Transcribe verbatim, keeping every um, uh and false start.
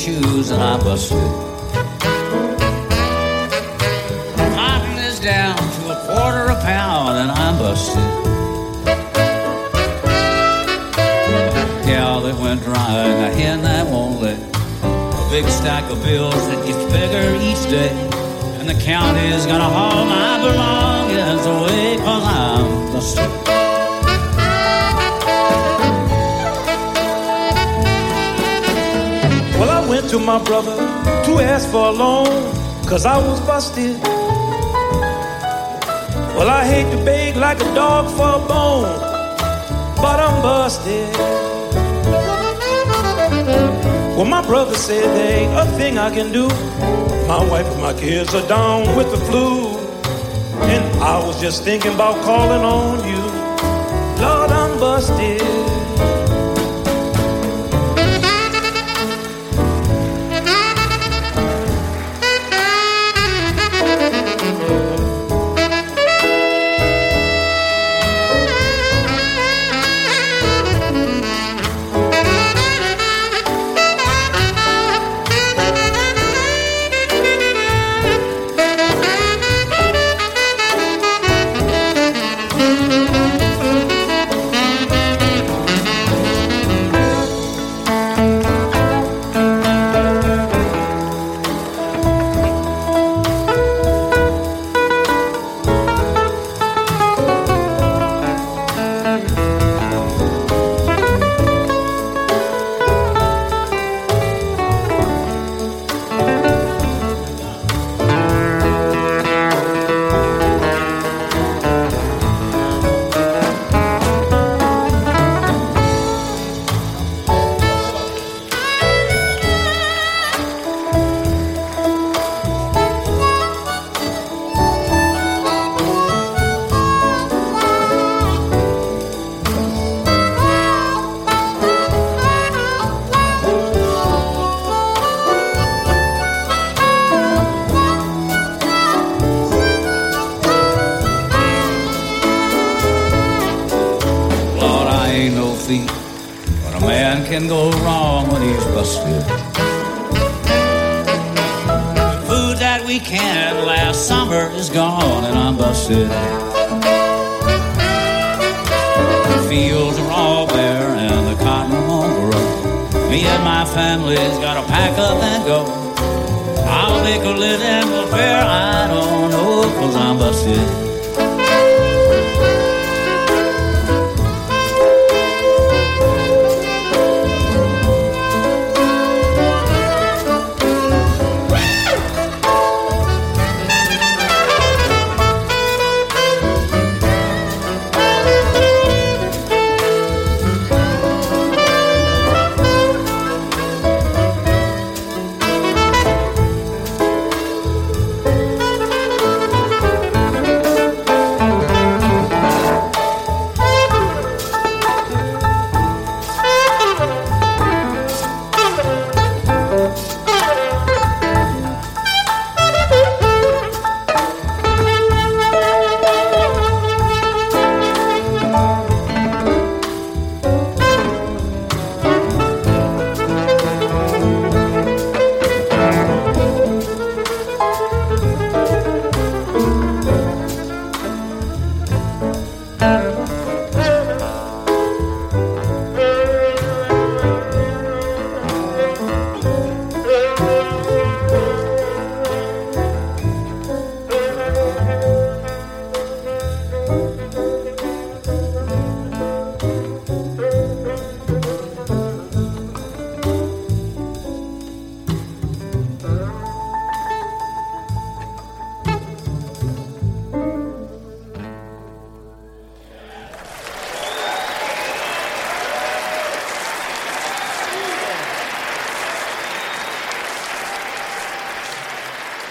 shoes and I'm busted. Cotton is down to a quarter a pound and I'm busted. Gal that went dry and a hen that won't lay. A big stack of bills that gets bigger each day. And the county's gonna haul my belongings away 'cause I'm busted. Well, I went to my brother to ask for a loan 'cause I was busted. Well, I hate to beg like a dog for a bone, but I'm busted. Well, my brother said there ain't a thing I can do. My wife and my kids are down with the flu, and I was just thinking about calling on you. Lord, I'm busted. But a man can go wrong when he's busted. The food that we canned last summer is gone and I'm busted. The fields are all bare and the cotton won't grow. Me and my family's gotta pack up and go. I'll make a living, but where I don't know 'cause I'm busted.